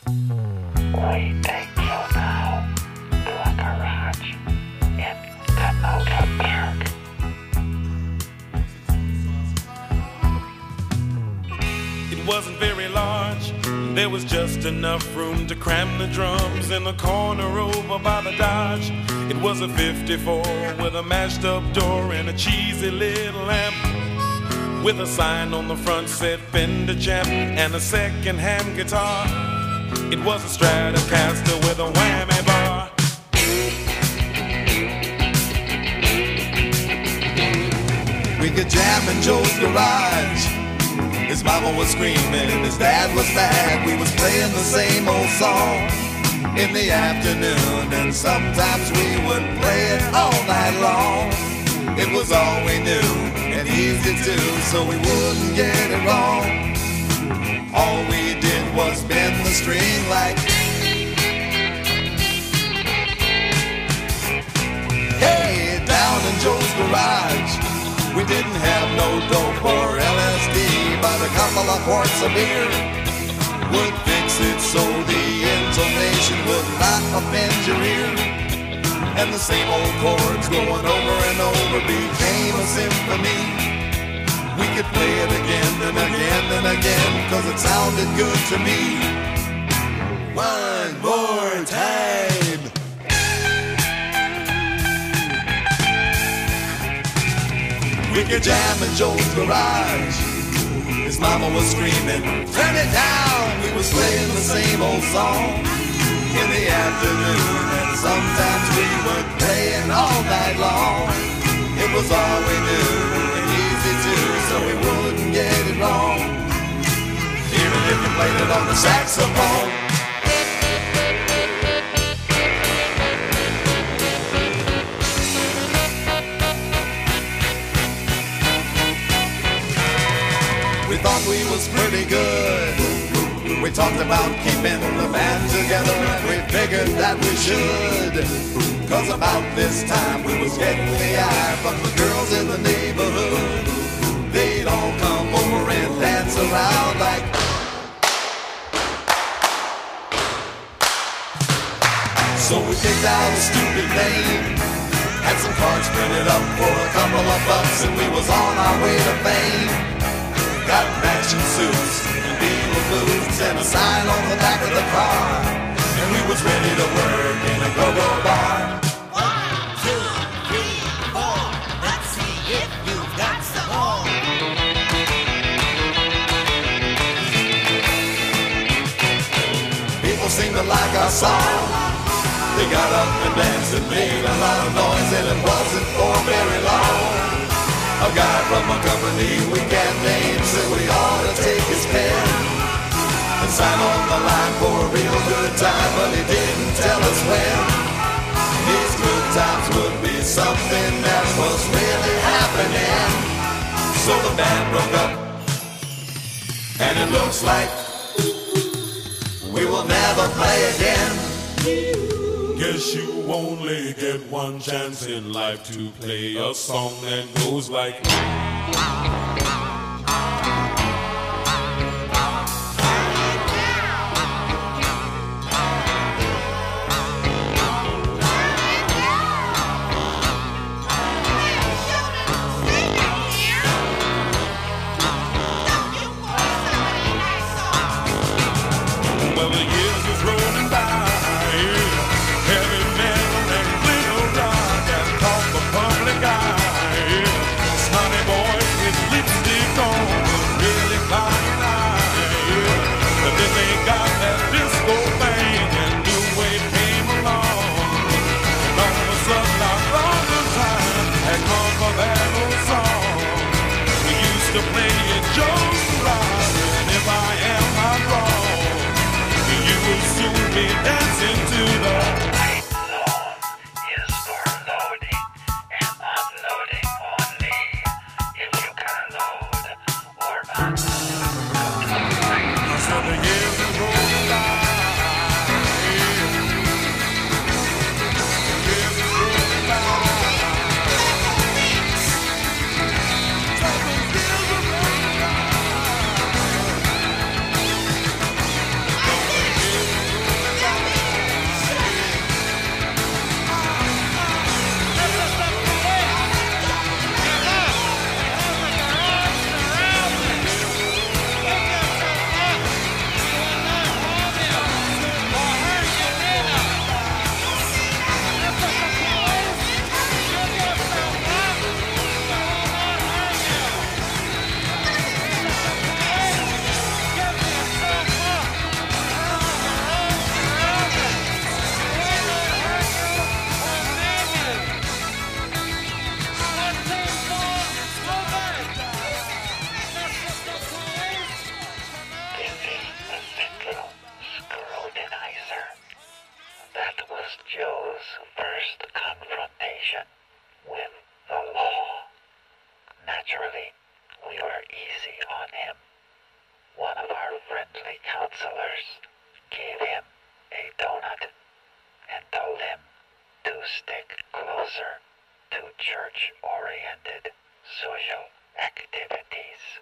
We take you now to a garage in Kenosha Park. It wasn't very large. There was just enough room to cram the drums in the corner over by the Dodge. It was a 54 with a mashed up door and a cheesy little lamp, with a sign on the front said Fender Champ and a second-hand guitar. It was a Stratocaster with a whammy bar. We could jam in Joe's garage. His mama was screaming, his dad was mad. We was playing the same old song in the afternoon, and sometimes we would play it all night long. It was all we knew and easy to, so we wouldn't get it wrong. All we did was bend the string like, hey, down in Joe's garage. We didn't have no dope or LSD, but a couple of quarts of beer would fix it so the intonation would not offend your ear. And the same old chords going over and over became a symphony. We could play it again and again and again, 'cause it sounded good to me. One more time. We could jam in Joe's garage. His mama was screaming, turn it down. We was playing the same old song in the afternoon, and sometimes we would play it all night long. It was all we knew and easy too, so we wouldn't get it wrong, even if you played it on the saxophone. We thought we was pretty good. We talked about keeping the band together, and we figured that we should. 'Cause about this time we was getting the eye from the girls in the neighborhood. They'd all come over and dance around like. So we picked out a stupid name, had some cards printed up for a couple of bucks, and we was on our way to fame. Got matching suits and beaver boots and a sign on the back of the car, and we was ready to work in a go-go bar. 1, 2, 3, 4. Let's see if you've got some more. People seemed to like our song. They got up and danced and made a lot of noise, and it wasn't for very long. A guy from a company we can't name said we ought to take his pen and sign on the line for a real good time, but he didn't tell us when. These good times would be something that was really happening. So the band broke up, and it looks like we will never play again. Guess you only get one chance in life to play a song that goes like. Well, the years is rolling by. Heavy metal and glitter rock has caught the public eye. Snotty boys with lipstick on, really flying high. But then they got that disco thing and new wave came along. And all of a sudden our brother time had come for that old song. We used to play it Joe's Garage, and if I am not wrong, you will soon be stick closer to church-oriented social activities.